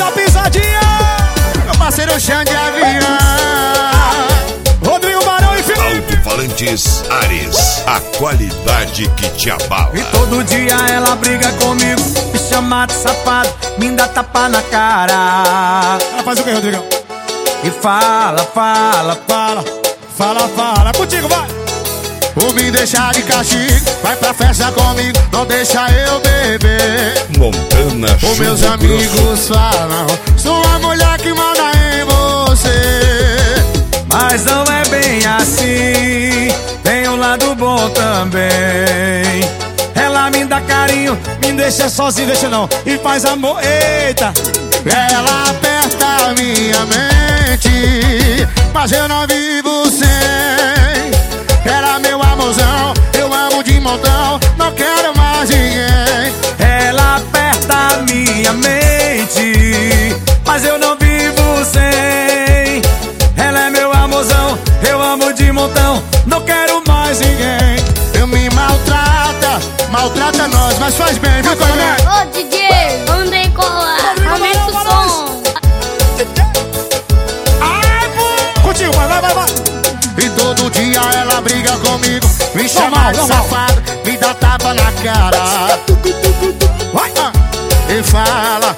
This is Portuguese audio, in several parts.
da pisadinha. Meu parceiro chão de avião. Rodrigo Barão e Felipe. Alto-falantes Ares, a qualidade que te abala. E todo dia ela briga comigo, me chama de safado, me dá tapa na cara. Ela faz o que, Rodrigão? E fala, fala, fala, Fala, fala, contigo, vai. ou me deixar de castigo, vai pra festa comigo, não deixa eu beber. Montana Os meus Chumbo amigos Grosso. falam, sou a mulher que manda em você. Mas não é bem assim, tem um lado bom também. Ela me dá carinho, Me deixa sozinho, deixa não. E faz amor, eita. ela aperta minha mente, mas eu não vivo sem. Ela meu amorzão, eu amo de montão, não quero mais ninguém. Ela aperta minha mente, mas eu não vivo sem. Ela é meu amorzão, eu amo de montão, não quero mais ninguém. Eu me maltrata nós, mas faz bem, viu, coronel? Ô DJ, Andrei Colar, aumenta o som. Contigo, vai. E todo dia ela briga comigo, me chama de Normal. safado, me dá tapa na cara. Vai. E fala,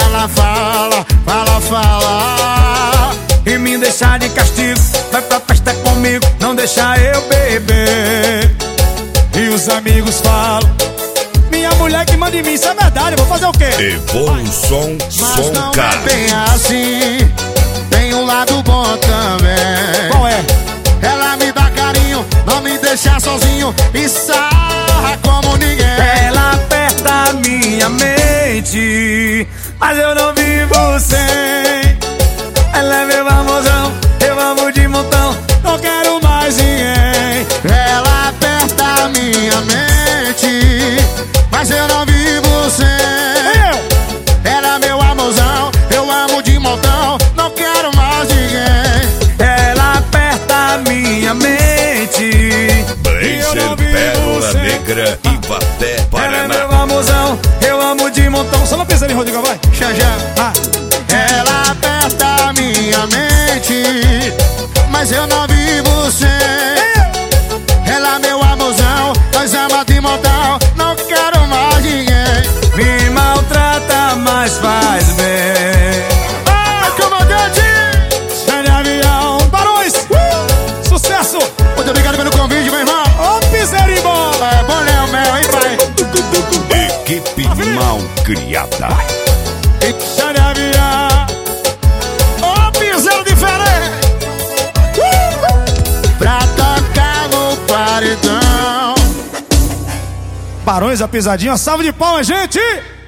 fala, e me deixa de castigo, vai pra festa comigo, não deixa eu beber. E os amigos falam, minha mulher que manda em mim, isso é verdade, eu vou fazer o quê? Evolução Mas Som não é Cara. bem assim, tem um lado bom também. Qual é? Ela me dá carinho, não me deixa sozinho e sarra como ninguém. Ela aperta minha mente, mas eu não vivo sem. Ela é meu amorzão, eu amo de montão, Não quero mais ninguém. ela aperta minha mente, mas eu não vivo sem. Ela é meu amorzão, eu amo de montão, não quero mais ninguém. Ela aperta minha mente, Blazer, Pérola Negra, Ivaté, ela é Paraná. meu amorzão, eu amo de montão. Só não pensa ali, Rodrigo, vai. Xanjão. Ah, Ela aperta minha mente, mas eu não vivo sem. Ela é meu amorzão, nós ama de montão, não quero mais ninguém. Me maltrata, mas faz bem. Ah, comandante! Sai de avião, Barões. Sucesso. Muito obrigado pelo convite, meu irmão. Ô, piseirinho bom. É bom, Léo Mel, hein, pai? Equipe mal criada. Sai de avião. Ô, piseiro diferente. Pra tocar no paredão. Barões, a pisadinha, salve de palmas, gente.